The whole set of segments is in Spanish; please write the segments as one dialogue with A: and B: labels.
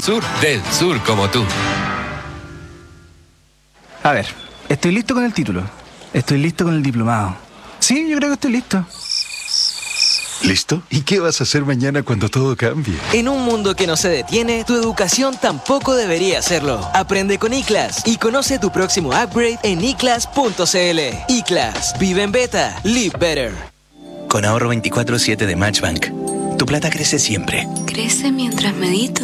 A: del sur como tú.
B: A ver, estoy listo con el título. Estoy listo con el diplomado. Sí, yo creo que estoy listo.
C: ¿Listo? ¿Y qué vas a hacer mañana cuando todo cambie?
D: En un mundo que no se detiene, tu educación tampoco debería hacerlo. Aprende con iClass y conoce tu próximo upgrade en iclass.cl. iClass. Vive en beta. Live better.
E: Con ahorro 24/7 de Matchbank, tu plata crece siempre.
F: Crece mientras medito.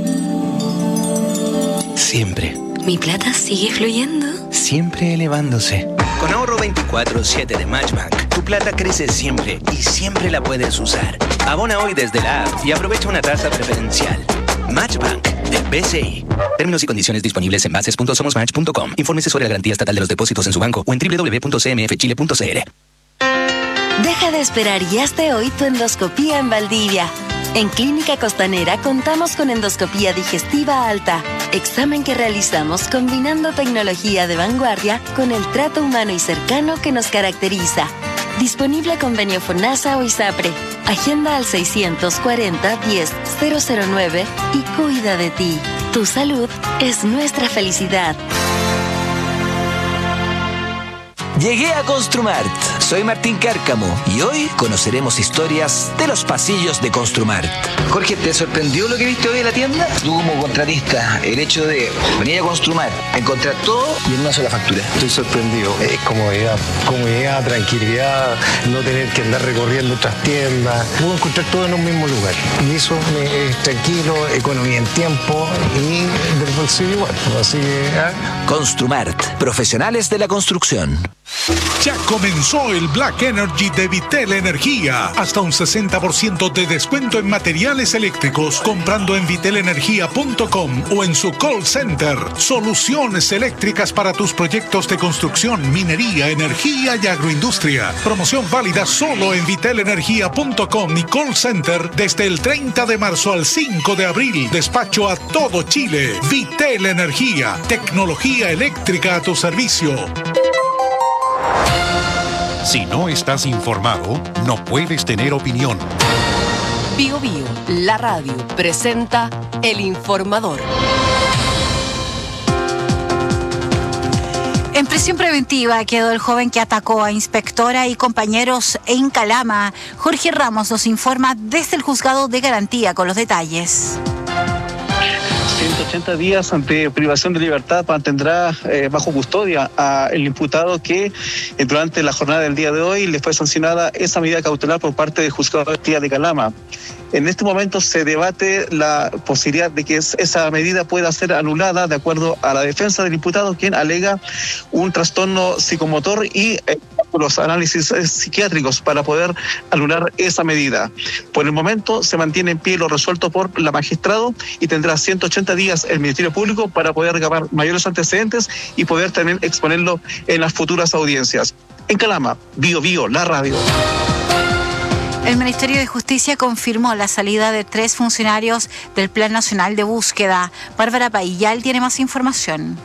E: Siempre.
F: Mi plata sigue fluyendo.
E: Siempre elevándose. Con ahorro 24/7 de Matchbank, tu plata crece siempre y siempre la puedes usar. Abona hoy desde la app y aprovecha una tasa preferencial. Matchbank de BCI. Términos y condiciones disponibles en bases.somosmatch.com. Infórmese sobre la garantía estatal de los depósitos en su banco o en www.cmfchile.cl.
F: Deja de esperar y hazte hoy tu endoscopía en Valdivia. En Clínica Costanera contamos con endoscopía digestiva alta, examen que realizamos combinando tecnología de vanguardia con el trato humano y cercano que nos caracteriza. Disponible convenio FONASA o ISAPRE. Agenda al 640-10-009 y cuida de ti. Tu salud es nuestra felicidad.
G: Llegué a Construmart. Soy Martín Cárcamo y hoy conoceremos historias de los pasillos de Construmart. Jorge, ¿te sorprendió lo que viste hoy en la tienda? Tú como contratista, el hecho de venir a Construmart, encontrar todo y en una sola factura.
H: Estoy sorprendido. Es comodidad, tranquilidad, no tener que andar recorriendo otras tiendas. Puedo encontrar todo en un mismo lugar. Y eso es tranquilo, economía en tiempo y del bolsillo igual. Así que...
G: Construmart, profesionales de la construcción.
I: Ya comenzó el Black Energy de Vitel Energía. Hasta un 60% de descuento en materiales eléctricos comprando en vitelenergia.com o en su call center. Soluciones eléctricas para tus proyectos de construcción, minería, energía y agroindustria. Promoción válida solo en vitelenergia.com y call center desde el 30 de marzo al 5 de abril. Despacho a todo Chile. Vitel Energía. Tecnología eléctrica a tu servicio.
J: Si no estás informado, no puedes tener opinión.
K: Bio Bio, la radio, presenta El Informador.
L: En prisión preventiva quedó el joven que atacó a inspectora y compañeros en Calama. Jorge Ramos nos informa desde el juzgado de garantía con los detalles.
M: 180 días ante privación de libertad mantendrá bajo custodia al imputado que durante la jornada del día de hoy le fue sancionada esa medida cautelar por parte del juzgado de garantía de Calama. En este momento se debate la posibilidad de que esa medida pueda ser anulada de acuerdo a la defensa del imputado, quien alega un trastorno psicomotor y los análisis psiquiátricos para poder anular esa medida. Por el momento se mantiene en pie lo resuelto por la magistrado y tendrá 180 días el Ministerio Público para poder recabar mayores antecedentes y poder también exponerlo en las futuras audiencias. En Calama, Bio Bio, la radio.
L: El Ministerio de Justicia confirmó la salida de 3 funcionarios del Plan Nacional de Búsqueda. Bárbara Paillal tiene más información.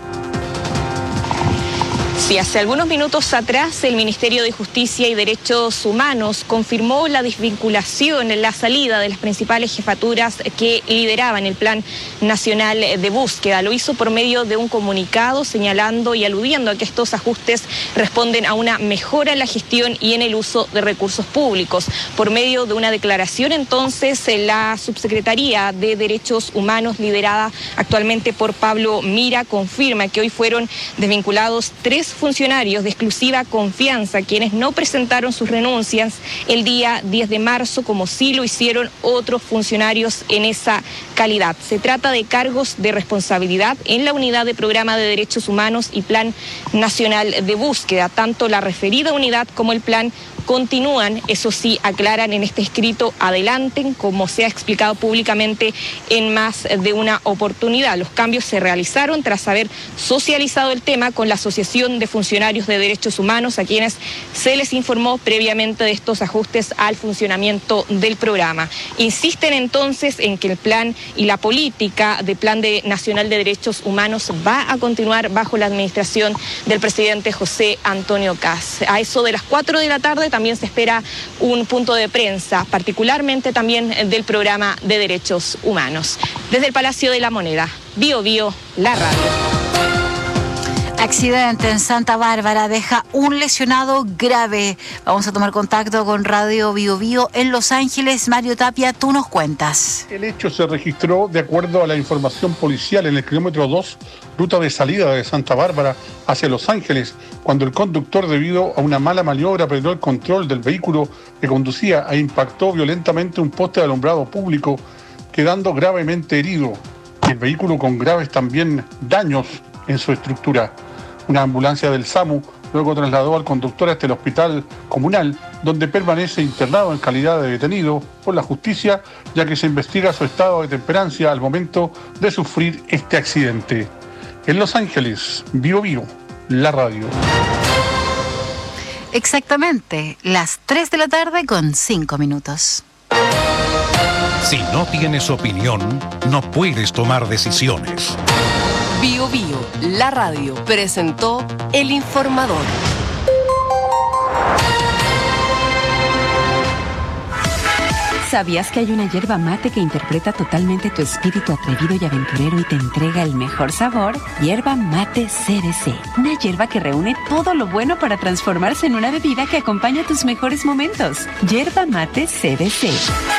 N: Sí, hace algunos minutos atrás el Ministerio de Justicia y Derechos Humanos confirmó la desvinculación en la salida de las principales jefaturas que lideraban el Plan Nacional de Búsqueda. Lo hizo por medio de un comunicado señalando y aludiendo a que estos ajustes responden a una mejora en la gestión y en el uso de recursos públicos. Por medio de una declaración, entonces, la Subsecretaría de Derechos Humanos, liderada actualmente por Pablo Mira, confirma que hoy fueron desvinculados 3 funcionarios de exclusiva confianza, quienes no presentaron sus renuncias el día 10 de marzo, como sí lo hicieron otros funcionarios en esa calidad. Se trata de cargos de responsabilidad en la Unidad de Programa de Derechos Humanos y Plan Nacional de Búsqueda. Tanto la referida unidad como el plan continúan, eso sí, aclaran en este escrito, adelanten, como se ha explicado públicamente en más de una oportunidad. Los cambios se realizaron tras haber socializado el tema con la Asociación de Funcionarios de Derechos Humanos, a quienes se les informó previamente de estos ajustes al funcionamiento del programa. Insisten entonces en que el plan y la política de Plan Nacional de Derechos Humanos va a continuar bajo la administración del presidente José Antonio Kast. A eso de las 4 de la tarde también se espera un punto de prensa, particularmente también del programa de derechos humanos. Desde el Palacio de la Moneda, Bio Bio, la radio.
L: Accidente en Santa Bárbara deja un lesionado grave. Vamos a tomar contacto con Radio Bio Bio en Los Ángeles. Mario Tapia, tú nos cuentas.
O: El hecho se registró de acuerdo a la información policial en el kilómetro 2, ruta de salida de Santa Bárbara hacia Los Ángeles, cuando el conductor, debido a una mala maniobra, perdió el control del vehículo que conducía e impactó violentamente un poste de alumbrado público, quedando gravemente herido. El vehículo con graves también daños en su estructura. Una ambulancia del SAMU luego trasladó al conductor hasta el hospital comunal, donde permanece internado en calidad de detenido por la justicia, ya que se investiga su estado de temperancia al momento de sufrir este accidente. En Los Ángeles, Bio Bio, la radio.
L: Exactamente, las 3 de la tarde con 5 minutos.
J: Si no tienes opinión, no puedes tomar decisiones.
K: Bio Bio, la radio, presentó El Informador.
P: ¿Sabías que hay una yerba mate que interpreta totalmente tu espíritu atrevido y aventurero y te entrega el mejor sabor? Yerba Mate CBC. Una yerba que reúne todo lo bueno para transformarse en una bebida que acompaña tus mejores momentos. Yerba Mate CBC.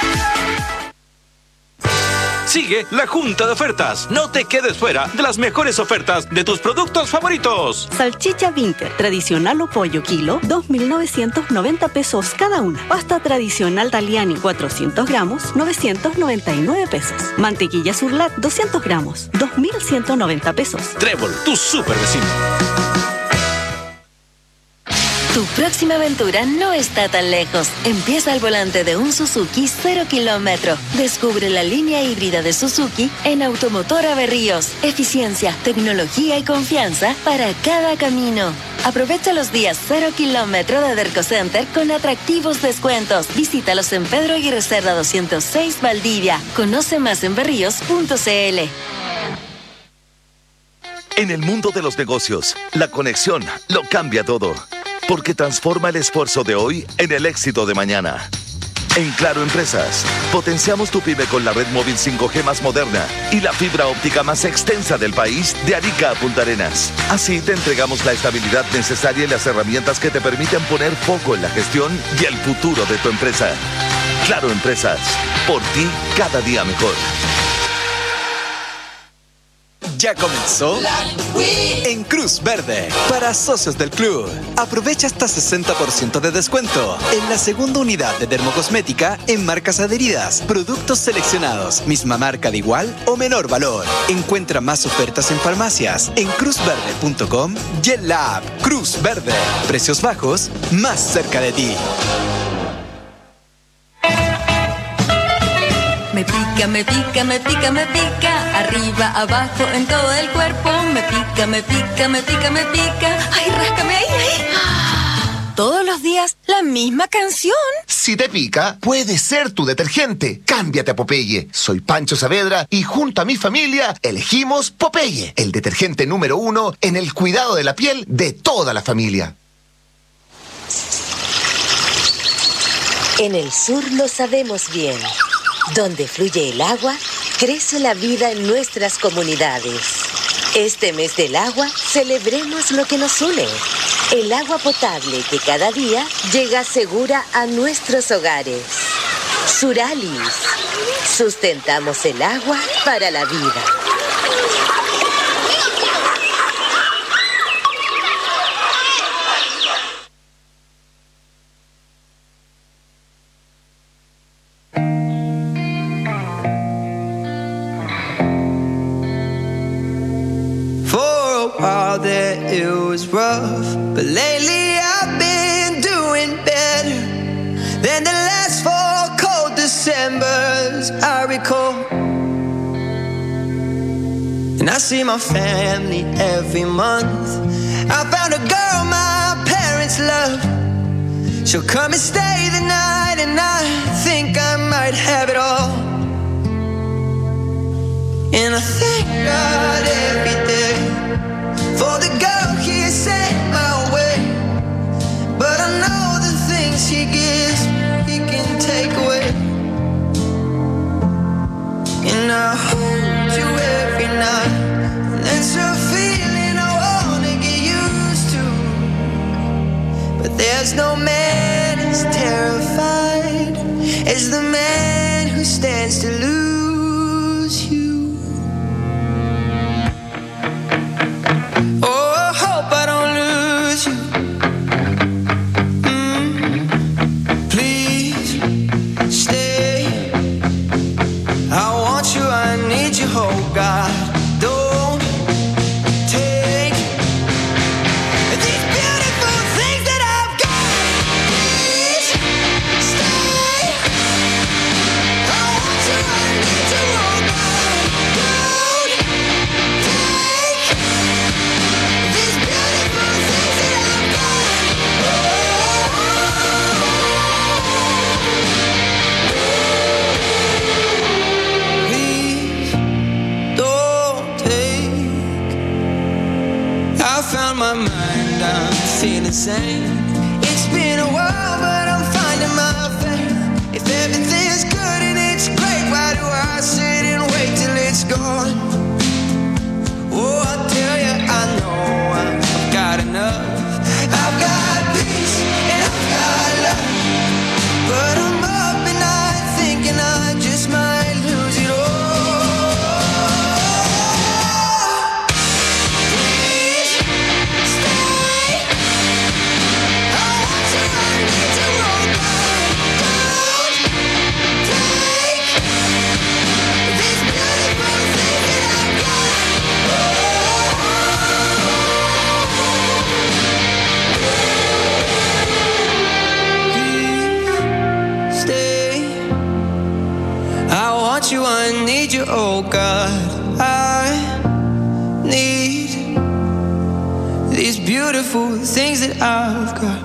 Q: Sigue la Junta de Ofertas. No te quedes fuera de las mejores ofertas de tus productos favoritos.
R: Salchicha Winter, tradicional o pollo kilo, 2.990 pesos cada una. Pasta tradicional Daliani, 400 gramos, 999 pesos. Mantequilla Surlat, 200 gramos, 2.190 pesos.
Q: Trébol, tu super vecino.
F: Tu próxima aventura no está tan lejos. Empieza al volante de un Suzuki 0 kilómetro. Descubre la línea híbrida de Suzuki en Automotora Berríos. Eficiencia, tecnología y confianza para cada camino. Aprovecha los días 0 kilómetro de Derco Center con atractivos descuentos. Visítalos en Pedro Aguirre Cerda 206 Valdivia. Conoce más en berríos.cl.
S: En el mundo de los negocios, la conexión lo cambia todo. Porque transforma el esfuerzo de hoy en el éxito de mañana. En Claro Empresas, potenciamos tu pyme con la red móvil 5G más moderna y la fibra óptica más extensa del país, de Arica a Punta Arenas. Así te entregamos la estabilidad necesaria y las herramientas que te permiten poner foco en la gestión y el futuro de tu empresa. Claro Empresas, por ti cada día mejor.
T: Ya comenzó en Cruz Verde para socios del club. Aprovecha hasta 60% de descuento en la segunda unidad de dermocosmética en marcas adheridas, productos seleccionados, misma marca de igual o menor valor. Encuentra más ofertas en farmacias en cruzverde.com y en la app Cruz Verde. Precios bajos más cerca de ti.
U: Me pica, me pica, me pica, me pica, arriba, abajo, en todo el cuerpo. Me pica, me pica, me pica, me pica. Ay, ráscame ahí, ahí.
V: Todos los días, la misma canción.
W: Si te pica, puede ser tu detergente. Cámbiate a Popeye. Soy Pancho Saavedra y junto a mi familia elegimos Popeye, el detergente número 1 en el cuidado de la piel de toda la familia.
X: En el sur lo sabemos bien. Donde fluye el agua, crece la vida en nuestras comunidades. Este mes del agua, celebremos lo que nos une. El agua potable que cada día llega segura a nuestros hogares. Suralis. Sustentamos el agua para la vida.
Y: That it was rough, but lately I've been doing better than the last 4 cold Decembers I recall. And I see my family every month. I found a girl my parents love. She'll come and stay the night, and I think I might have it all. And I thank God every day for the girl he sent my way. But I know the things God, don't take these beautiful things that I've got. Please stay. I want you, I need you, oh God, don't take these beautiful things that I've got. Please don't take. I found my mind, I'm feeling sane. It's been a while, but I'm finding my faith. If everything's good and it's great, why do I sit and wait till it's gone? Oh, I tell you, I know I've got enough. I've got peace and I've got love, but I'm up and night thinking I just might lose it all. Please stay. I want you, I need you, oh God, don't take these beautiful things that I've got. Stay. I want you, I need you, oh God. I need these beautiful things that I've got.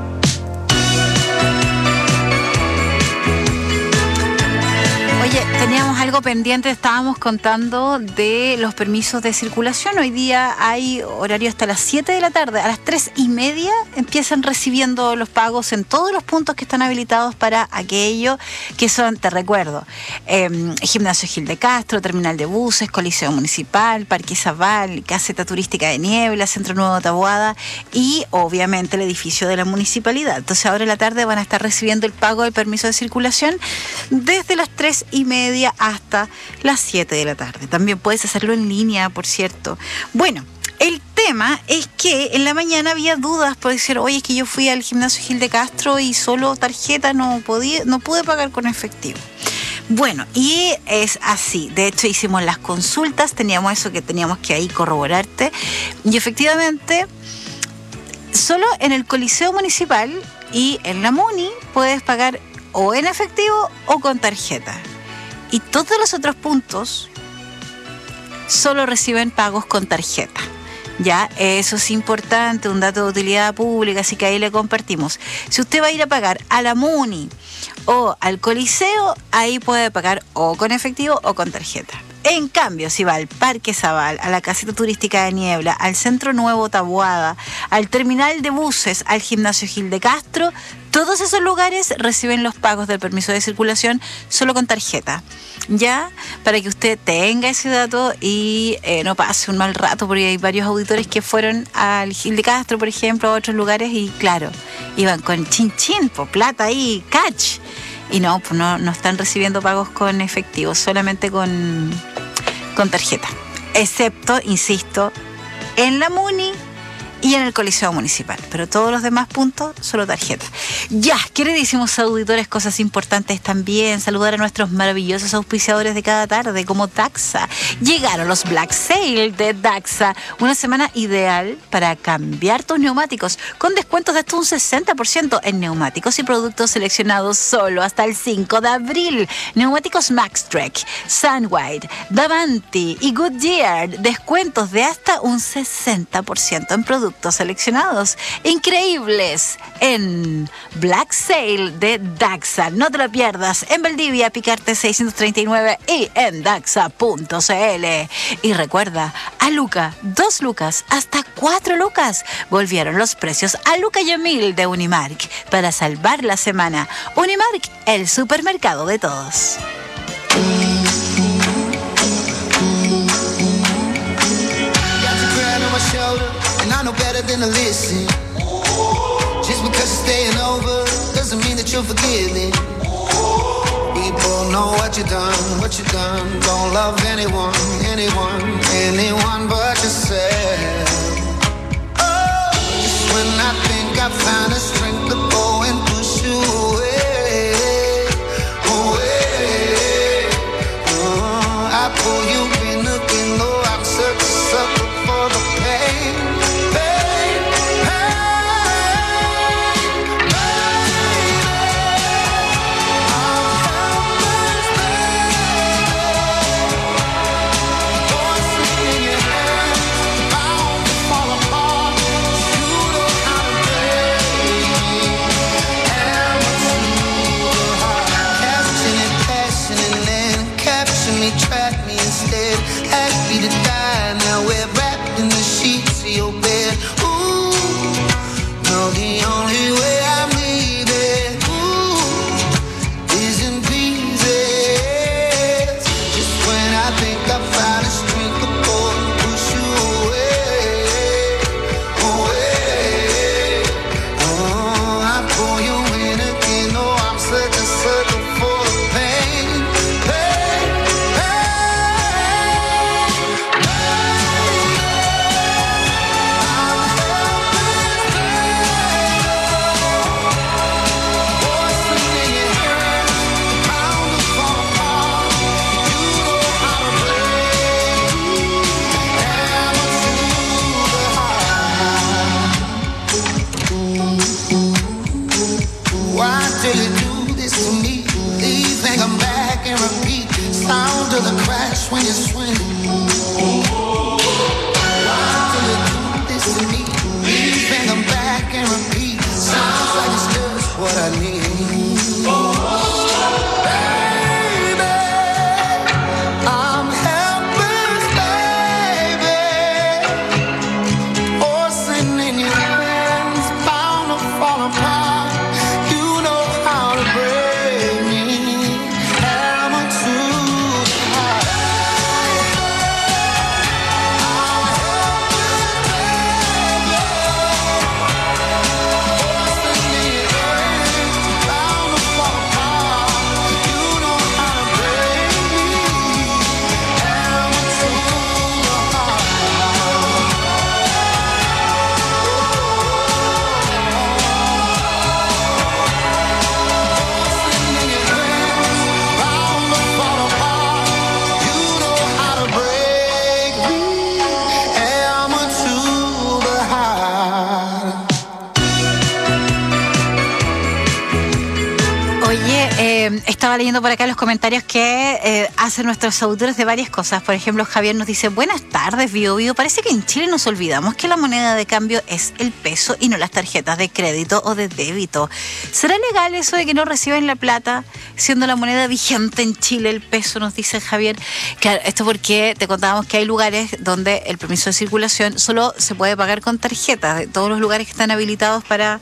L: Oye, teníamos algo pendiente, estábamos contando de los permisos de circulación. Hoy día hay horario hasta las 7 de la tarde. A las 3:30 empiezan recibiendo los pagos en todos los puntos que están habilitados para aquello que son, te recuerdo, Gimnasio Gil de Castro, Terminal de Buses, Coliseo Municipal, Parque Izabal, Caseta Turística de Niebla, Centro Nuevo Taboada y obviamente el edificio de la municipalidad. Entonces ahora en la tarde van a estar recibiendo el pago del permiso de circulación desde las 3:30 hasta las 7 de la tarde. También puedes hacerlo en línea, por cierto. Bueno, el tema es que en la mañana había dudas por decir, oye, es que yo fui al Gimnasio Gil de Castro y solo tarjeta, no pude pagar con efectivo. Bueno, y es así. De hecho, hicimos las consultas, teníamos eso que teníamos que ahí corroborarte. Y efectivamente, solo en el Coliseo Municipal y en la Muni puedes pagar o en efectivo o con tarjeta. Y todos los otros puntos solo reciben pagos con tarjeta. Ya, eso es importante, un dato de utilidad pública, así que ahí le compartimos. Si usted va a ir a pagar a la Muni o al Coliseo, ahí puede pagar o con efectivo o con tarjeta. En cambio, si va al Parque Zabal, a la Caseta Turística de Niebla, al Centro Nuevo Taboada, al Terminal de Buses, al Gimnasio Gil de Castro, todos esos lugares reciben los pagos del permiso de circulación solo con tarjeta. Ya, para que usted tenga ese dato y no pase un mal rato, porque hay varios auditores que fueron al Gil de Castro, por ejemplo, a otros lugares y claro, iban con chin, plata ahí, catch. Y no, pues no están recibiendo pagos con efectivo, solamente con tarjeta. Excepto, insisto, en la Muni y en el Coliseo Municipal. Pero todos los demás puntos, solo tarjeta. Ya, queridísimos auditores, cosas importantes también. Saludar a nuestros maravillosos auspiciadores de cada tarde, como Daxa. Llegaron los Black Sale de Daxa. Una semana ideal para cambiar tus neumáticos, con descuentos de hasta un 60% en neumáticos y productos seleccionados solo hasta el 5 de abril. Neumáticos Maxtrek, Sunwide, Davanti y Goodyear. Descuentos de hasta un 60% en productos seleccionados increíbles en Black Sale de Daxa. No te lo pierdas, en Valdivia, Picarte 639 y en daxa.cl. Y recuerda, a Luca, 2 lucas hasta 4 lucas. Volvieron los precios a Luca y Emil de Unimark para salvar la semana. Unimark, el supermercado de todos.
A: And I know better than to listen. Just because you're staying over doesn't mean that you're forgiving. People know what you done. Don't love anyone but yourself. Oh, just when I think I found the strength to go and push you away. I pull you in the
L: Estaba leyendo por acá los comentarios que hacen nuestros auditores de varias cosas. Por ejemplo, Javier nos dice: buenas tardes, Bio Bio. Parece que en Chile nos olvidamos que la moneda de cambio es el peso y no las tarjetas de crédito o de débito. ¿Será legal eso de que no reciben la plata siendo la moneda vigente en Chile el peso? Nos dice Javier. Claro, esto porque te contábamos que hay lugares donde el permiso de circulación solo se puede pagar con tarjetas. De todos los lugares que están habilitados para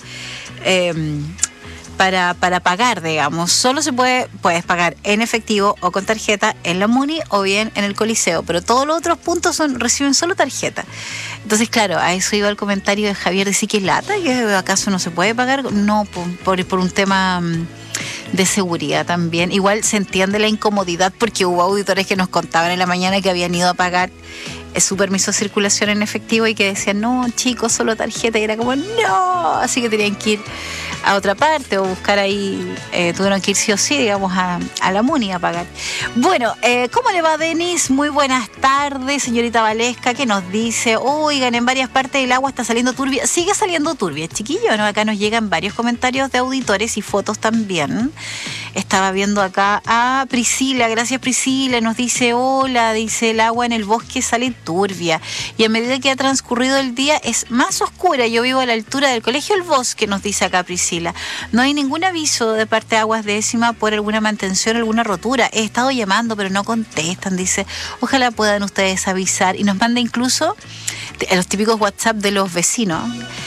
L: pagar, digamos, solo puedes pagar en efectivo o con tarjeta en la Muni o bien en el Coliseo, pero todos los otros puntos reciben solo tarjeta. Entonces, claro, a eso iba el comentario de Javier, decir que lata, que acaso no se puede pagar. No, por un tema de seguridad también. Igual se entiende la incomodidad porque hubo auditores que nos contaban en la mañana que habían ido a pagar su permiso de circulación en efectivo y que decían: no, chicos, solo tarjeta, y era como no, así que tenían que ir a otra parte o buscar ahí, tuvieron que ir sí o sí, digamos, a la Muni a pagar. Bueno, ¿cómo le va, Denis? Muy buenas tardes, señorita Valesca, que nos dice: oigan, en varias partes el agua está saliendo turbia. Sigue saliendo turbia, chiquillo, ¿no? Acá nos llegan varios comentarios de auditores y fotos también. Estaba viendo acá a Priscila, gracias Priscila, nos dice: hola, dice, el agua en el bosque sale turbia y a medida que ha transcurrido el día es más oscura. Yo vivo a la altura del Colegio El Bosque, nos dice acá Priscila. No hay ningún aviso de parte de Aguas Décima por alguna mantención, alguna rotura. He estado llamando pero no contestan, dice. Ojalá puedan ustedes avisar, y nos manda incluso los típicos WhatsApp de los vecinos.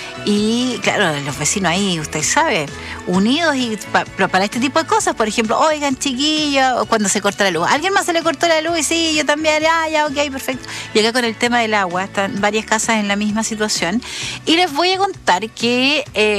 L: Y claro, los vecinos ahí, usted sabe, unidos y para este tipo de cosas. Por ejemplo, oigan, chiquillos, cuando se corta la luz, ¿alguien más se le cortó la luz? Y sí, yo también, ya, ok, perfecto. Y acá con el tema del agua, están varias casas en la misma situación. Y les voy a contar que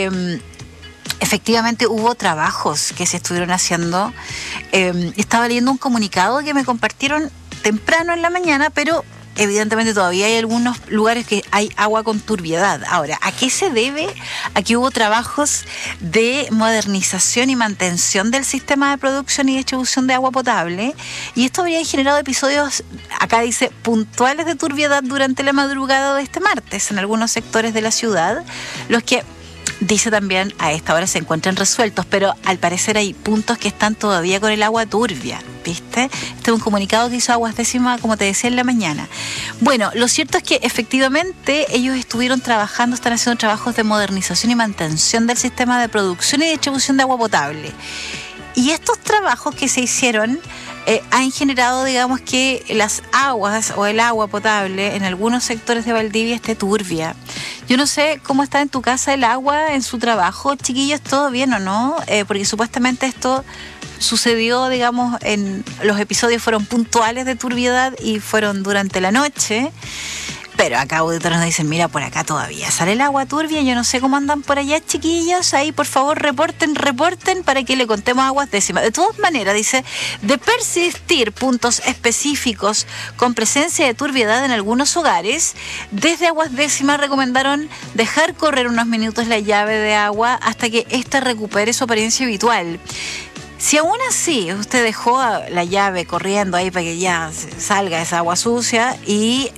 L: efectivamente hubo trabajos que se estuvieron haciendo. Estaba leyendo un comunicado que me compartieron temprano en la mañana, pero evidentemente todavía hay algunos lugares que hay agua con turbiedad. Ahora, ¿a qué se debe? A que hubo trabajos de modernización y mantención del sistema de producción y distribución de agua potable, y esto habría generado episodios, acá dice, puntuales de turbiedad durante la madrugada de este martes en algunos sectores de la ciudad, los que dice también a esta hora se encuentran resueltos, pero al parecer hay puntos que están todavía con el agua turbia, ¿viste? Este es un comunicado que hizo Aguas Décima, como te decía, en la mañana. Bueno, lo cierto es que efectivamente ellos estuvieron trabajando, están haciendo trabajos de modernización y mantención del sistema de producción y distribución de agua potable. Y estos trabajos que se hicieron han generado, digamos, que las aguas o el agua potable en algunos sectores de Valdivia esté turbia. Yo no sé cómo está en tu casa el agua en su trabajo, chiquillos, ¿todo bien o no? Porque supuestamente esto sucedió, digamos, los episodios fueron puntuales de turbiedad y fueron durante la noche. Pero acá auditores nos dicen: mira, por acá todavía sale el agua turbia. Yo no sé cómo andan por allá, chiquillos. Ahí, por favor, reporten para que le contemos a Aguas Décima. De todas maneras, dice, de persistir puntos específicos con presencia de turbiedad en algunos hogares, desde Aguas Décima recomendaron dejar correr unos minutos la llave de agua hasta que ésta recupere su apariencia habitual. Si aún así usted dejó la llave corriendo ahí para que ya salga esa agua sucia y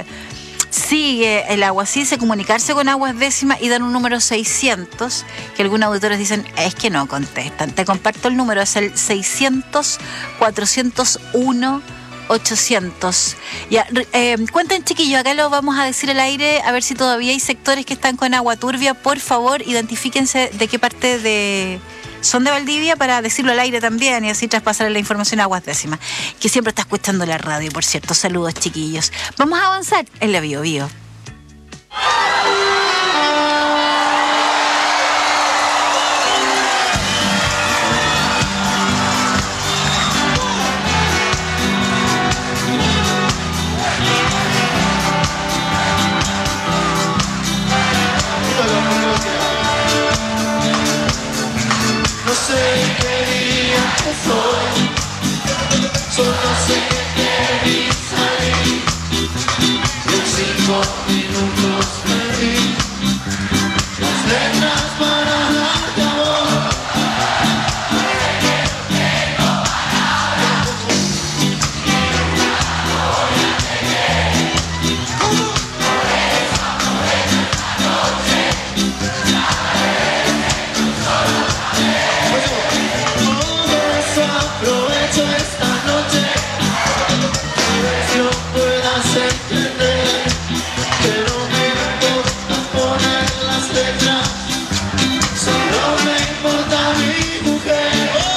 L: sigue el agua así, se comunicarse con Aguas Décima y dan un número 600, que algunos auditores dicen es que no contestan. Te comparto el número, es el 600-401-800. Ya, cuenten, chiquillos, acá lo vamos a decir al aire, a ver si todavía hay sectores que están con agua turbia. Por favor, identifíquense de qué parte son de Valdivia para decirlo al aire también y así traspasarle la información a Aguas Décima, que siempre está escuchando la radio, por cierto. Saludos, chiquillos. Vamos a avanzar en la Bio Bio.
A: No sé qué día soy, solo sé que te vi salir. Y en 5 minutos perdí las letras para darte amor. Toda esa hace entender que no me importa poner las letras, solo me importa mi mujer.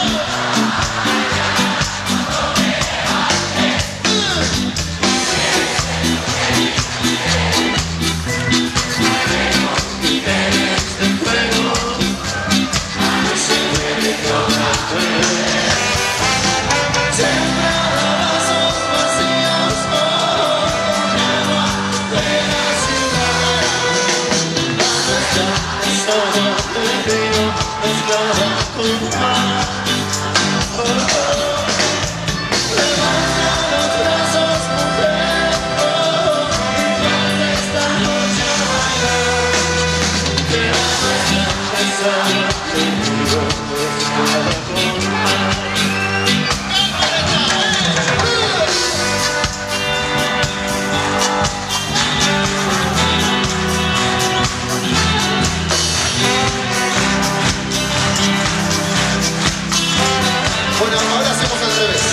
W: Bueno, ahora hacemos al revés.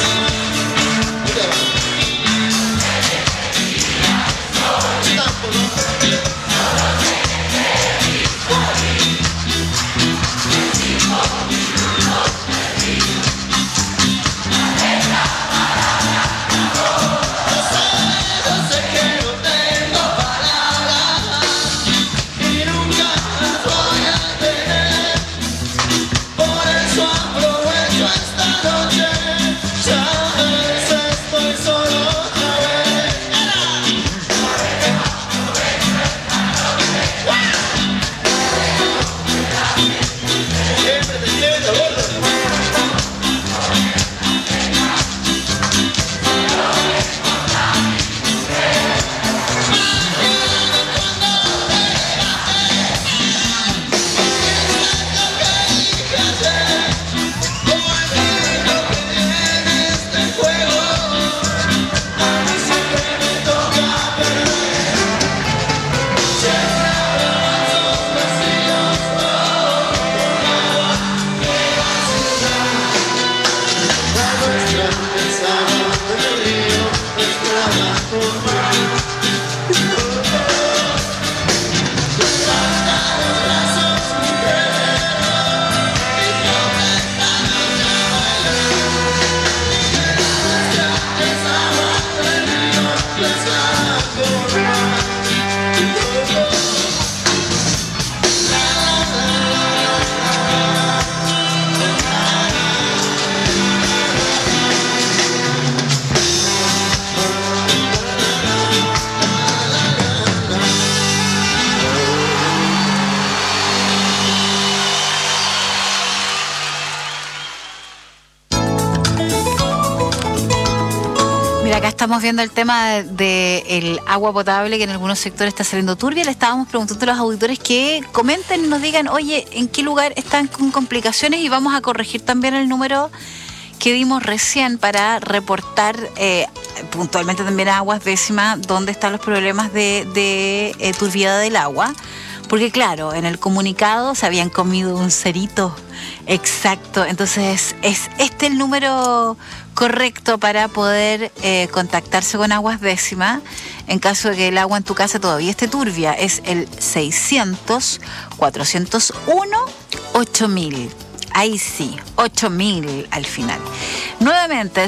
L: Acá estamos viendo el tema del agua potable que en algunos sectores está saliendo turbia. Le estábamos preguntando a los auditores que comenten y nos digan, oye, ¿en qué lugar están con complicaciones? Y vamos a corregir también el número que dimos recién para reportar puntualmente también a Aguas Décimas dónde están los problemas de turbiedad del agua. Porque claro, en el comunicado se habían comido un cerito exacto. Entonces es este el número correcto para poder contactarse con Aguas Décimas en caso de que el agua en tu casa todavía esté turbia. Es el 600-401-8000. Ahí sí, 8000 al final. Nuevamente,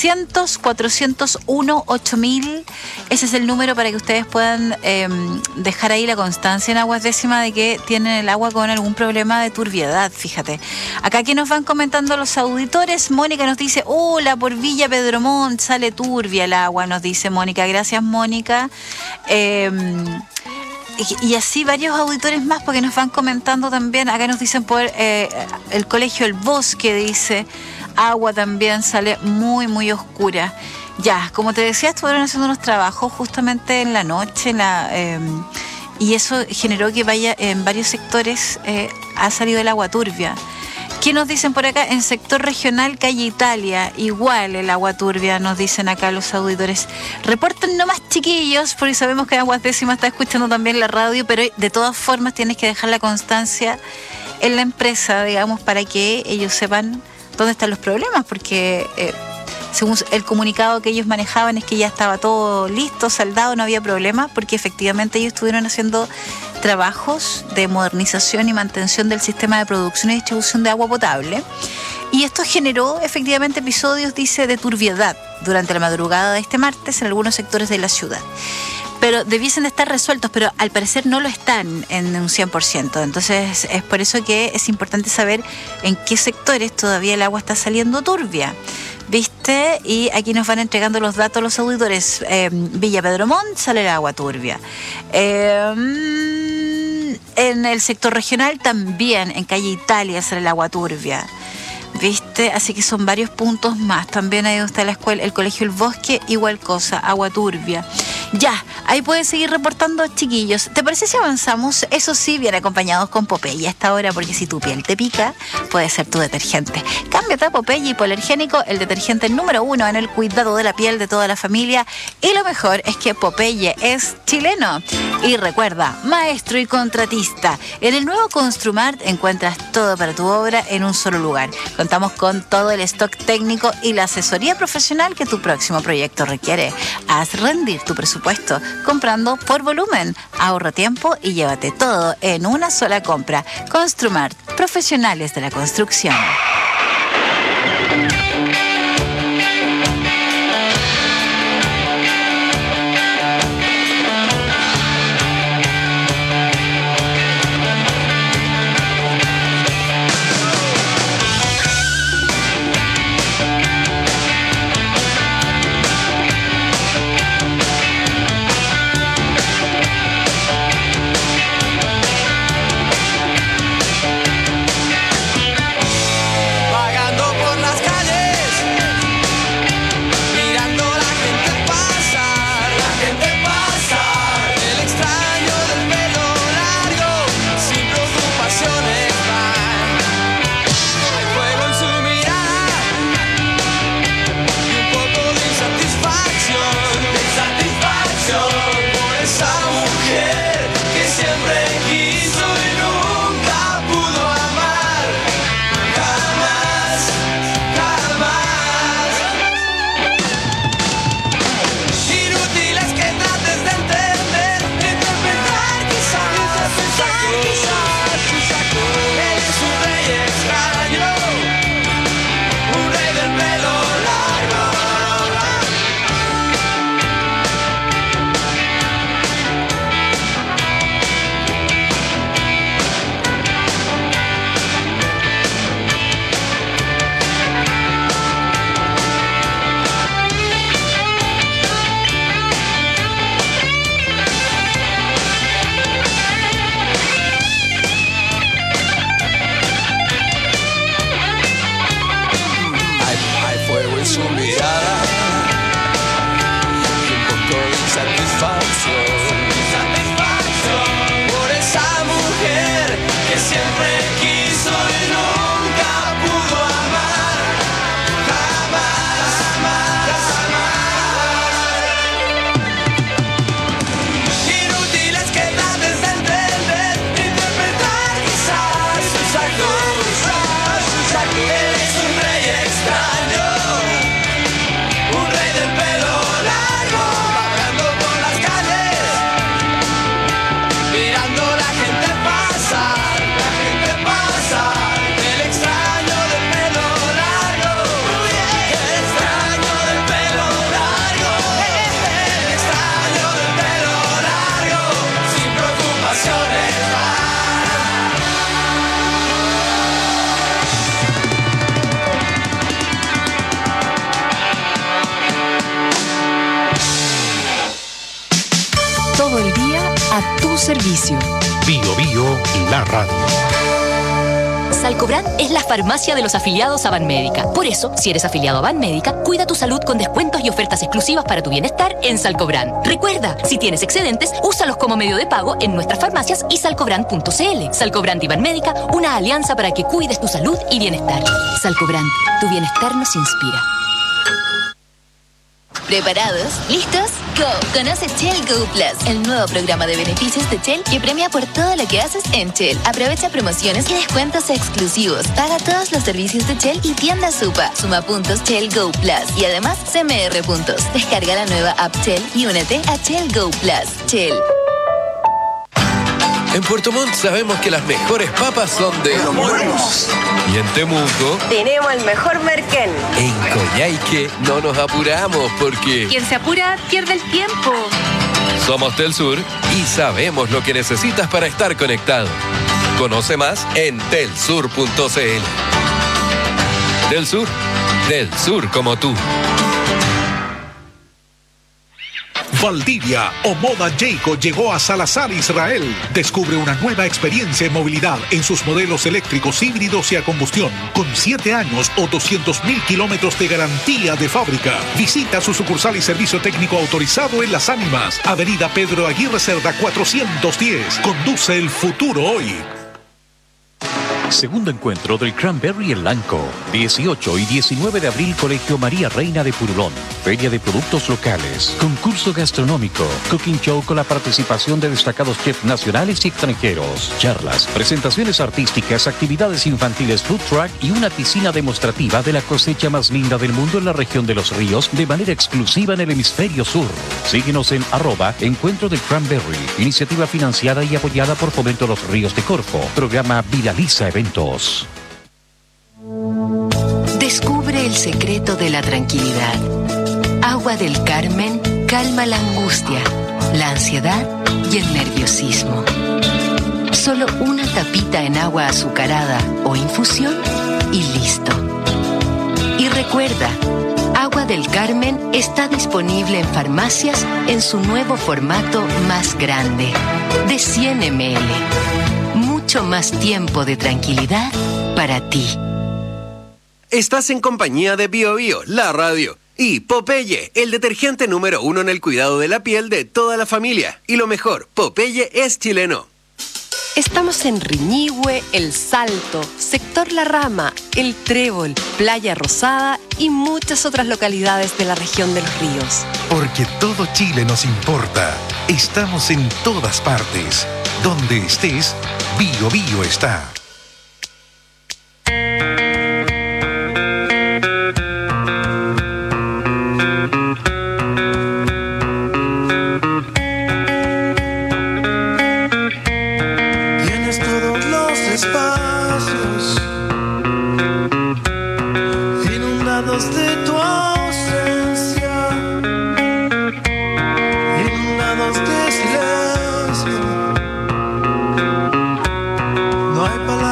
L: 600-401-8000. Ese es el número para que ustedes puedan dejar ahí la constancia en Aguas Décimas de que tienen el agua con algún problema de turbiedad. Fíjate. Acá aquí nos van comentando los auditores. Mónica nos dice, hola, por Villa Pedromont sale turbia el agua, nos dice Mónica. Gracias, Mónica. Y así varios auditores más, porque nos van comentando también. Acá nos dicen por el colegio El Bosque, dice, agua también sale muy, muy oscura. Ya, como te decía, estuvieron haciendo unos trabajos justamente en la noche, y eso generó que en varios sectores ha salido el agua turbia. ¿Qué nos dicen por acá? En sector regional, calle Italia, igual el agua turbia, nos dicen acá los auditores. Reporten nomás, chiquillos, porque sabemos que Aguas Décimas está escuchando también la radio, pero de todas formas tienes que dejar la constancia en la empresa, digamos, para que ellos sepan dónde están los problemas, porque según el comunicado que ellos manejaban, es que ya estaba todo listo, saldado, no había problema, porque efectivamente ellos estuvieron haciendo trabajos de modernización y mantención del sistema de producción y distribución de agua potable. Y esto generó efectivamente episodios, dice, de turbiedad durante la madrugada de este martes en algunos sectores de la ciudad. Pero debiesen de estar resueltos, pero al parecer no lo están en un 100%. Entonces es por eso que es importante saber en qué sectores todavía el agua está saliendo turbia. ¿Viste? Y aquí nos van entregando los datos los auditores. Villa Pedro Montt sale el agua turbia. En el sector regional también, en calle Italia sale el agua turbia. ¿Viste? Así que son varios puntos más. También ahí está la escuela, el colegio El Bosque, igual cosa, agua turbia. Ya, ahí pueden seguir reportando, chiquillos. ¿Te parece si avanzamos? Eso sí, bien acompañados con Popeye a esta hora, porque si tu piel te pica, puede ser tu detergente. Cámbiate a Popeye Hipoalergénico, el detergente número 1 en el cuidado de la piel de toda la familia. Y lo mejor es que Popeye es chileno. Y recuerda, maestro y contratista. En el nuevo Construmart encuentras todo para tu obra en un solo lugar. Contamos con todo el stock técnico y la asesoría profesional que tu próximo proyecto requiere. Haz rendir tu presupuesto comprando por volumen. Ahorra tiempo y llévate todo en una sola compra. Construmart, profesionales de la construcción.
B: Servicio.
J: Bio Bio, la radio.
B: Salcobrand es la farmacia de los afiliados a Banmédica. Por eso, si eres afiliado a Banmédica, cuida tu salud con descuentos y ofertas exclusivas para tu bienestar en Salcobrand. Recuerda, si tienes excedentes, úsalos como medio de pago en nuestras farmacias y salcobrand.cl. Salcobrand y Banmédica, una alianza para que cuides tu salud y bienestar. Salcobrand, tu bienestar nos inspira. ¿Preparados? ¿Listos? ¡Go! Conoce Shell Go Plus, el nuevo programa de beneficios de Shell que premia por todo lo que haces en Shell. Aprovecha promociones y descuentos exclusivos. Paga todos los servicios de Shell y tienda Supa. Suma puntos Shell Go Plus y además CMR puntos. Descarga la nueva app Shell y únete a Shell Go Plus. Shell.
C: En Puerto Montt sabemos que las mejores papas son de Los Buenos. Y en Temuco
X: tenemos el mejor merquén.
C: En Coyhaique no nos apuramos porque
L: Quien se apura pierde el tiempo.
C: somos Telsur y sabemos lo que necesitas para estar conectado. Conoce más en telsur.cl. Telsur, del sur como tú.
I: Valdivia o Moda Jayco llegó a Salazar, Israel. Descubre una nueva experiencia en movilidad en sus modelos eléctricos, híbridos y a combustión, con 7 años o 200.000 kilómetros de garantía de fábrica. Visita su sucursal y servicio técnico autorizado en Las Ánimas, Avenida Pedro Aguirre Cerda 410. Conduce el futuro hoy.
J: Segundo encuentro del Cranberry en Lanco. 18 y 19 de abril, Colegio María Reina de Purulón. Feria de productos locales. Concurso gastronómico. Cooking show con la participación de destacados chefs nacionales y extranjeros. Charlas, presentaciones artísticas, actividades infantiles, food truck y una piscina demostrativa de la cosecha más linda del mundo en la región de Los Ríos de manera exclusiva en el hemisferio sur. Síguenos en @Encuentro del Cranberry. Iniciativa financiada y apoyada por Fomento Los Ríos de Corfo. Programa Viraliza Eventos.
B: Descubre el secreto de la tranquilidad. Agua del Carmen calma la angustia, la ansiedad y el nerviosismo. Solo una tapita en agua azucarada o infusión y listo. Y recuerda, Agua del Carmen está disponible en farmacias en su nuevo formato más grande, de 100 ml. Mucho más tiempo de tranquilidad para ti.
D: Estás en compañía de Bio Bio, la radio, y Popeye, el detergente número 1 en el cuidado de la piel de toda la familia. Y lo mejor, Popeye es chileno.
K: Estamos en Riñihue, El Salto, Sector La Rama, El Trébol, Playa Rosada y muchas otras localidades de la región de Los Ríos.
J: Porque todo Chile nos importa. Estamos en todas partes. Donde estés, Bio Bio está.
Y: Tienes todos los espacios inundados de tu ausencia, inundados de silencio. No hay palabras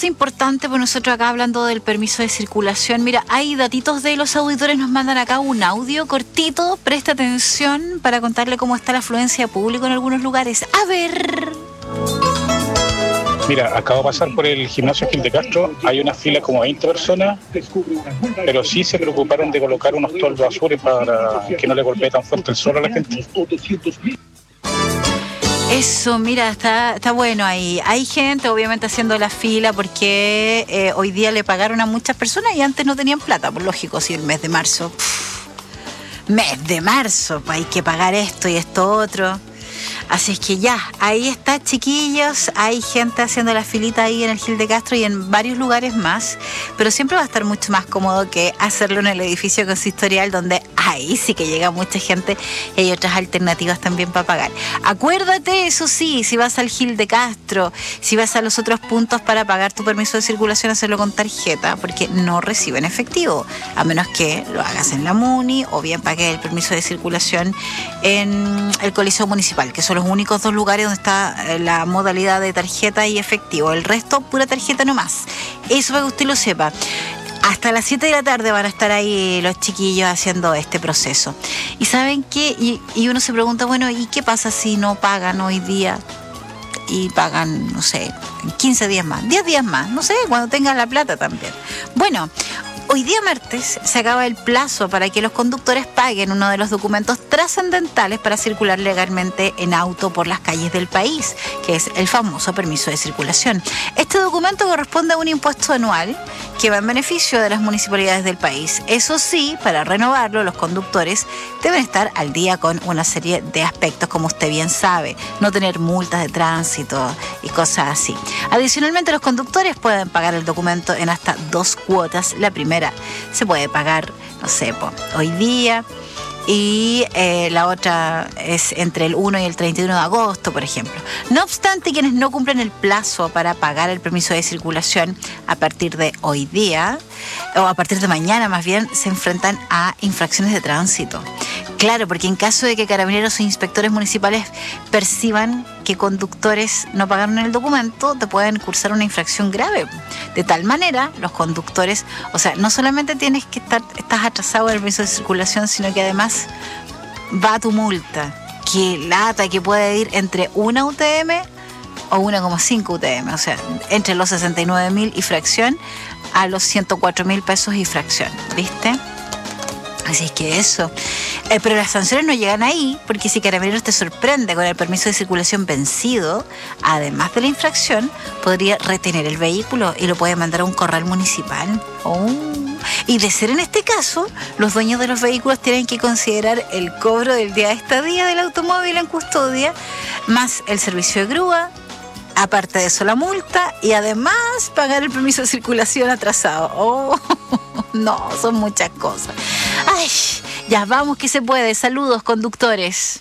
L: importante, pues nosotros acá hablando del permiso de circulación, mira, hay datitos de los auditores, nos mandan acá un audio cortito, presta atención para contarle cómo está la afluencia de público en algunos lugares. A ver.
E: Mira, acabo de pasar por el gimnasio Gil de Castro, hay una fila como 20 personas, pero sí se preocuparon de colocar unos toldos azules para que no le golpee tan fuerte el sol a la gente.
L: Eso, mira, está bueno ahí. Hay gente obviamente haciendo la fila porque hoy día le pagaron a muchas personas y antes no tenían plata, por lógico, si el mes de marzo. Mes de marzo, hay que pagar esto y esto otro. Así es que ya, ahí está, chiquillos, hay gente haciendo la filita ahí en el Gil de Castro y en varios lugares más, pero siempre va a estar mucho más cómodo que hacerlo en el edificio consistorial, donde ahí sí que llega mucha gente y hay otras alternativas también para pagar. Acuérdate, eso sí, si vas al Gil de Castro, si vas a los otros puntos para pagar tu permiso de circulación, hacerlo con tarjeta, porque no reciben efectivo, a menos que lo hagas en la MUNI o bien pagues el permiso de circulación en el Coliseo Municipal, que son los únicos 2 lugares donde está la modalidad de tarjeta y efectivo. El resto, pura tarjeta nomás. Eso para que usted lo sepa. Hasta las 7 de la tarde van a estar ahí los chiquillos haciendo este proceso. ¿Y saben qué? Y uno se pregunta, bueno, ¿y qué pasa si no pagan hoy día? Y pagan, no sé, 15 días más, 10 días más, no sé, cuando tengan la plata también. Bueno, hoy día martes se acaba el plazo para que los conductores paguen uno de los documentos trascendentales para circular legalmente en auto por las calles del país, que es el famoso permiso de circulación. Este documento corresponde a un impuesto anual que va en beneficio de las municipalidades del país. Eso sí, para renovarlo, los conductores deben estar al día con una serie de aspectos, como usted bien sabe, no tener multas de tránsito y cosas así. Adicionalmente, los conductores pueden pagar el documento en hasta 2 cuotas. La primera se puede pagar, no sé, hoy día, y la otra es entre el 1 y el 31 de agosto, por ejemplo. No obstante, quienes no cumplen el plazo para pagar el permiso de circulación a partir de hoy día, o a partir de mañana más bien, se enfrentan a infracciones de tránsito. Claro, porque en caso de que carabineros o inspectores municipales perciban que conductores no pagaron el documento, te pueden cursar una infracción grave. De tal manera, los conductores, o sea, no solamente estás atrasado en el permiso de circulación, sino que además va tu multa, que lata, que puede ir entre 1 UTM o 1,5 UTM, o sea, entre los 69.000 y fracción a los 104.000 pesos y fracción, ¿viste? Así es que eso. Pero las sanciones no llegan ahí, porque si Carabineros te sorprende con el permiso de circulación vencido, además de la infracción, podría retener el vehículo y lo puede mandar a un corral municipal. Y de ser en este caso, los dueños de los vehículos tienen que considerar el cobro del día de estadía del automóvil en custodia, más el servicio de grúa, aparte de eso la multa, y además pagar el permiso de circulación atrasado. No, son muchas cosas. Ay, ya vamos que se puede. Saludos, conductores.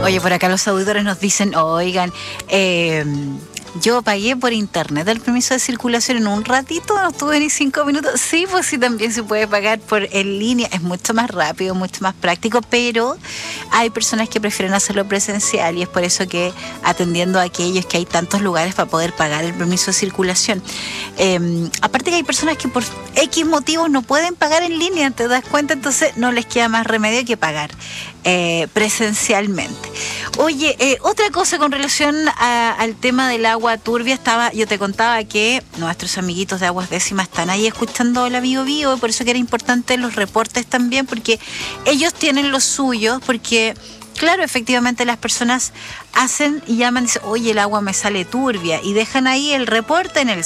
L: Oye, por acá los auditores nos dicen, oigan, yo pagué por internet el permiso de circulación en un ratito, no estuve ni 5 minutos. Sí, pues sí, también se puede pagar en línea. Es mucho más rápido, mucho más práctico, pero hay personas que prefieren hacerlo presencial y es por eso que atendiendo a aquellos que hay tantos lugares para poder pagar el permiso de circulación. Aparte que hay personas que por X motivos no pueden pagar en línea, ¿te das cuenta? Entonces no les queda más remedio que pagar presencialmente. Oye, otra cosa con relación al tema del agua turbia, yo te contaba que nuestros amiguitos de Aguas Décimas están ahí escuchando la Bio Bio, y por eso que era importante los reportes también, porque ellos tienen los suyos, porque claro, efectivamente las personas hacen y llaman y dicen, oye, el agua me sale turbia, y dejan ahí el reporte en el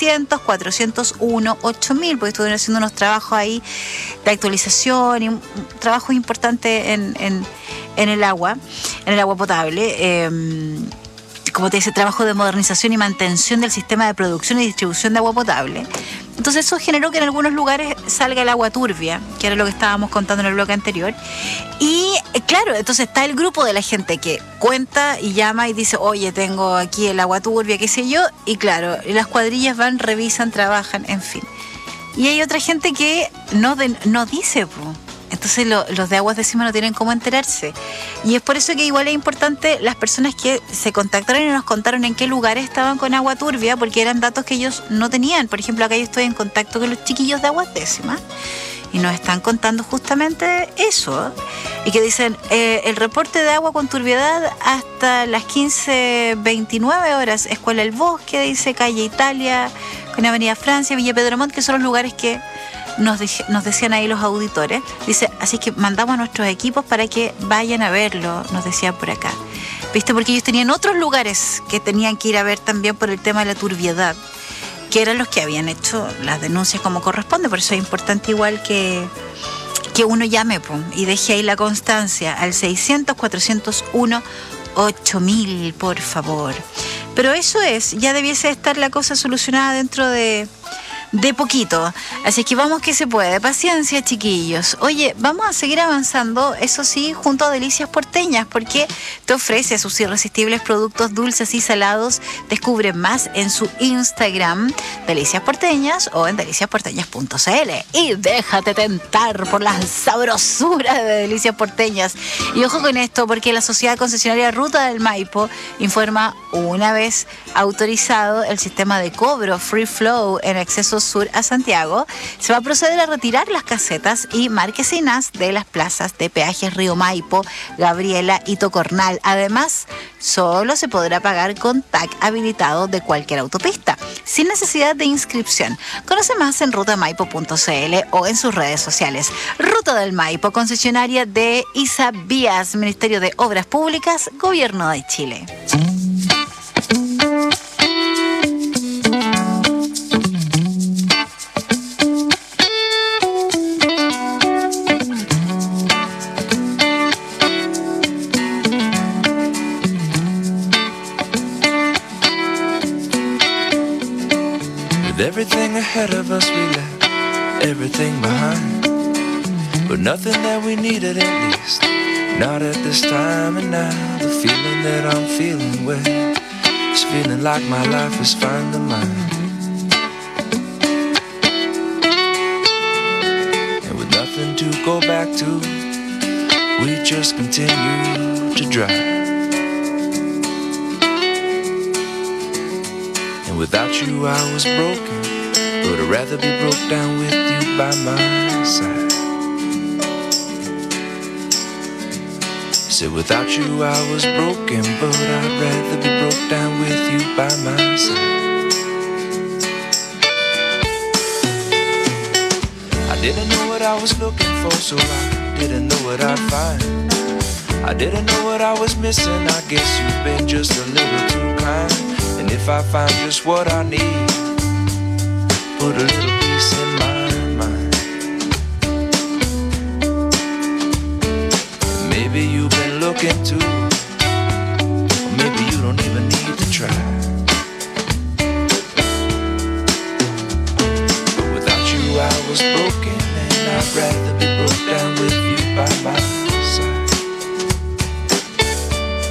L: 600-401-8000, porque estuvieron haciendo unos trabajos ahí de actualización y un trabajo importante en el agua potable. Como te dice, trabajo de modernización y mantención del sistema de producción y distribución de agua potable. Entonces eso generó que en algunos lugares salga el agua turbia, que era lo que estábamos contando en el bloque anterior. Y claro, entonces está el grupo de la gente que cuenta y llama y dice, oye, tengo aquí el agua turbia, qué sé yo. Y claro, las cuadrillas van, revisan, trabajan, en fin. Y hay otra gente que no dice, pues. Entonces los de Aguas Décimas no tienen cómo enterarse. Y es por eso que igual es importante las personas que se contactaron y nos contaron en qué lugares estaban con agua turbia, porque eran datos que ellos no tenían. Por ejemplo, acá yo estoy en contacto con los chiquillos de Aguas Décimas y nos están contando justamente eso. Y que dicen, el reporte de agua con turbiedad hasta las 15:29 horas, Escuela El Bosque, dice Calle Italia, con Avenida Francia, Villa Pedromont, que son los lugares que nos decían ahí los auditores. Dice, así que mandamos a nuestros equipos para que vayan a verlo, nos decían por acá. ¿Viste? Porque ellos tenían otros lugares que tenían que ir a ver también por el tema de la turbiedad, que eran los que habían hecho las denuncias como corresponde. Por eso es importante igual que uno llame y deje ahí la constancia al 600-401-8000, por favor. Pero eso ya debiese estar la cosa solucionada dentro de poquito. Así que vamos que se puede. Paciencia, chiquillos. Oye, vamos a seguir avanzando, eso sí, junto a Delicias Porteñas, porque te ofrece sus irresistibles productos dulces y salados. Descubre más en su Instagram, Delicias Porteñas, o en deliciasporteñas.cl. Y déjate tentar por la sabrosura de Delicias Porteñas. Y ojo con esto, porque la Sociedad Concesionaria Ruta del Maipo informa, una vez autorizado el sistema de cobro Free Flow en acceso sur a Santiago, se va a proceder a retirar las casetas y marquesinas de las plazas de peajes Río Maipo, Gabriela y Tocornal. Además, solo se podrá pagar con TAC habilitado de cualquier autopista, sin necesidad de inscripción. Conoce más en rutamaipo.cl o en sus redes sociales. Ruta del Maipo, concesionaria de ISA Vías, Ministerio de Obras Públicas, Gobierno de Chile.
G: Everything ahead of us, we left everything behind. But nothing that we needed, at least not at this time. And now the feeling that I'm feeling, well, it's feeling like my life is finding mine. And with nothing to go back to, we just continue to drive. And without you I was broken, but I'd rather be broke down with you by my side. Said without you I was broken, but I'd rather be broke down with you by my side. I didn't know what I was looking for, so I didn't know what I'd find. I didn't know what I was missing, I guess you've been just a little too kind. And if I find just what I need, put a little peace in my mind. Maybe you've been looking too, or maybe you don't even need to try. But without you I was broken, and I'd rather be broke down with you by my side.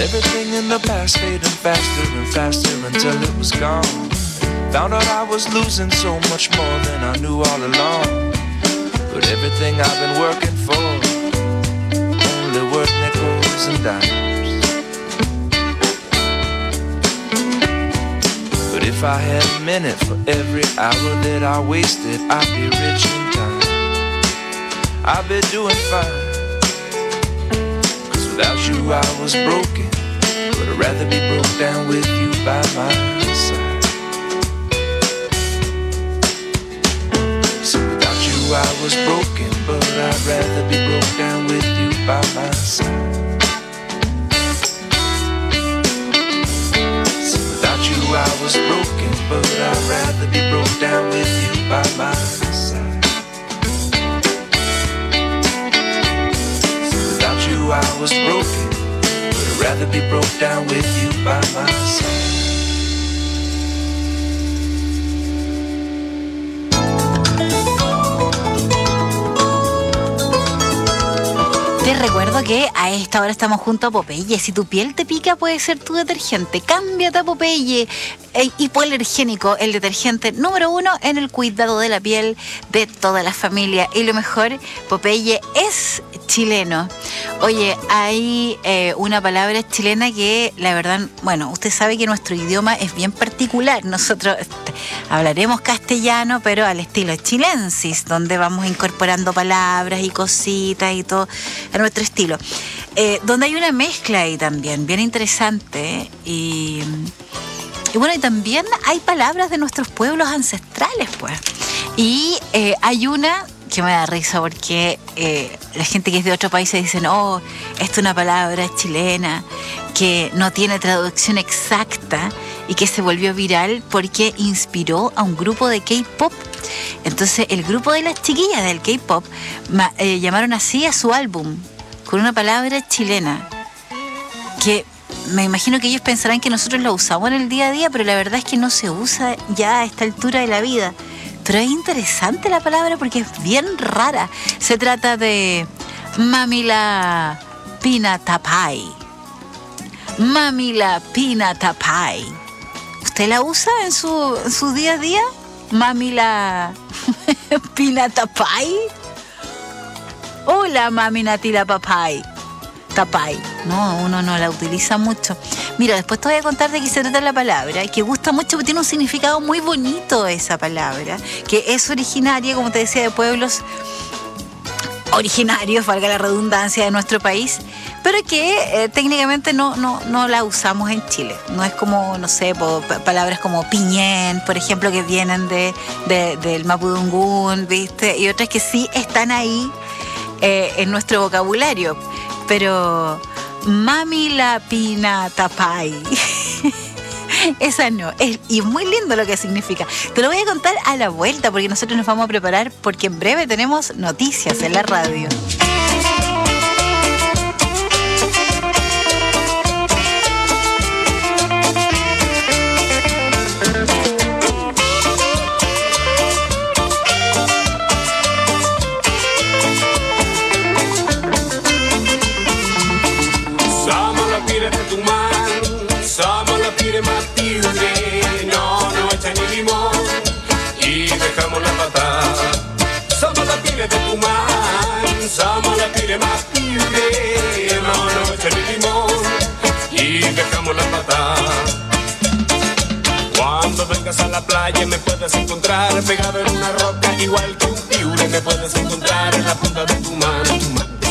G: everything in the past fading faster and faster until it was gone. Found out I was losing so much more than I knew all along. But everything I've been working for, only worth nickels and dimes. But if I had a minute for every hour that I wasted, I'd be rich in time. I'd be doing fine. 'Cause without you I was broken, but I'd rather be broke down with you by my side. I was broken, but I'd rather be broke down with you by my side. So without you I was broken, but I'd rather be broke down with you by my side. So without you I was broken, but I'd rather be broke down with you by my side.
L: Te recuerdo que a esta hora estamos junto a Popeye. Si tu piel te pica, puede ser tu detergente. Cámbiate a Popeye. Hipoalergénico, el detergente número 1 en el cuidado de la piel de toda la familia. Y lo mejor, Popeye es chileno. Oye, hay una palabra chilena que la verdad, bueno, usted sabe que nuestro idioma es bien particular. Nosotros hablaremos castellano, pero al estilo chilensis, donde vamos incorporando palabras y cositas y todo a nuestro estilo. Donde hay una mezcla ahí también, bien interesante. Y bueno, y también hay palabras de nuestros pueblos ancestrales, pues. Y hay una que me da risa porque la gente que es de otros países dicen, oh, esta es una palabra chilena que no tiene traducción exacta y que se volvió viral porque inspiró a un grupo de K-pop. Entonces el grupo de las chiquillas del K-pop llamaron así a su álbum, con una palabra chilena, que me imagino que ellos pensarán que nosotros la usamos en el día a día, pero la verdad es que no se usa ya a esta altura de la vida. Pero es interesante la palabra porque es bien rara. Se trata de Mamila Pinatapai. Mamila Pinatapai. ¿Usted la usa en su día a día? Mamila Pinatapai. Hola, Mamila Tirapapai. Tapai. No, uno no la utiliza mucho. Mira, después te voy a contar de qué se trata la palabra, que gusta mucho porque tiene un significado muy bonito esa palabra, que es originaria, como te decía, de pueblos originarios, valga la redundancia, de nuestro país, pero que técnicamente no la usamos en Chile. No es como, no sé, palabras como piñén, por ejemplo, que vienen del mapudungún, ¿viste? Y otras que sí están ahí en nuestro vocabulario. Pero Mamila Pinatapai, esa no, y muy lindo lo que significa. Te lo voy a contar a la vuelta porque nosotros nos vamos a preparar porque en breve tenemos noticias en la radio.
H: De Tucumán, somos la pire más pibe, no echa ni limón y dejamos la pata. Cuando vengas a la playa me puedes encontrar pegado en una roca igual que un piure, me puedes encontrar en la punta de tu mano.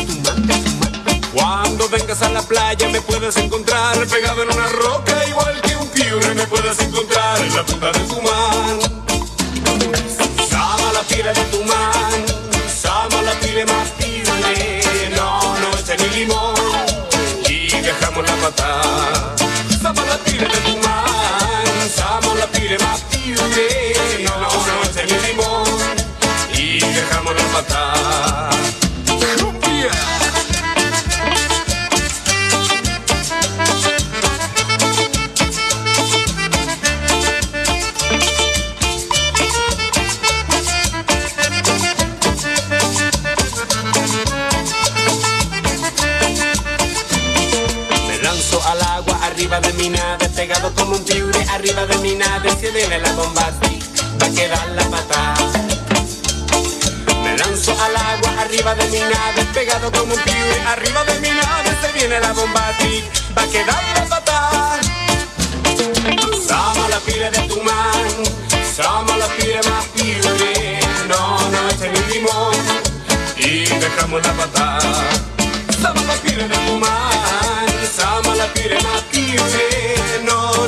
H: Cuando vengas a la playa me puedes encontrar pegado en una roca igual que un piure, me puedes encontrar en la punta de tu mano. Sama la pire de tu mano. Somos la pile más pibe, no echa ni limón y dejamos la patada. Somos la pile de Tucumán, somos la pile más pibe, no echa ni limón y dejamos la patada. A la arriba de mi nave, pegado como un piure, arriba de mi nave, se viene la bomba, va a quedar la pata. Me lanzo al agua, arriba de mi nave, pegado como un piure, arriba de mi nave, se viene la bomba, va a quedar la pata. Sama la pire de tu man, sama la pire más piure, no eche ni limón y dejamos la pata. Sama la pire de tu man, sama la pire más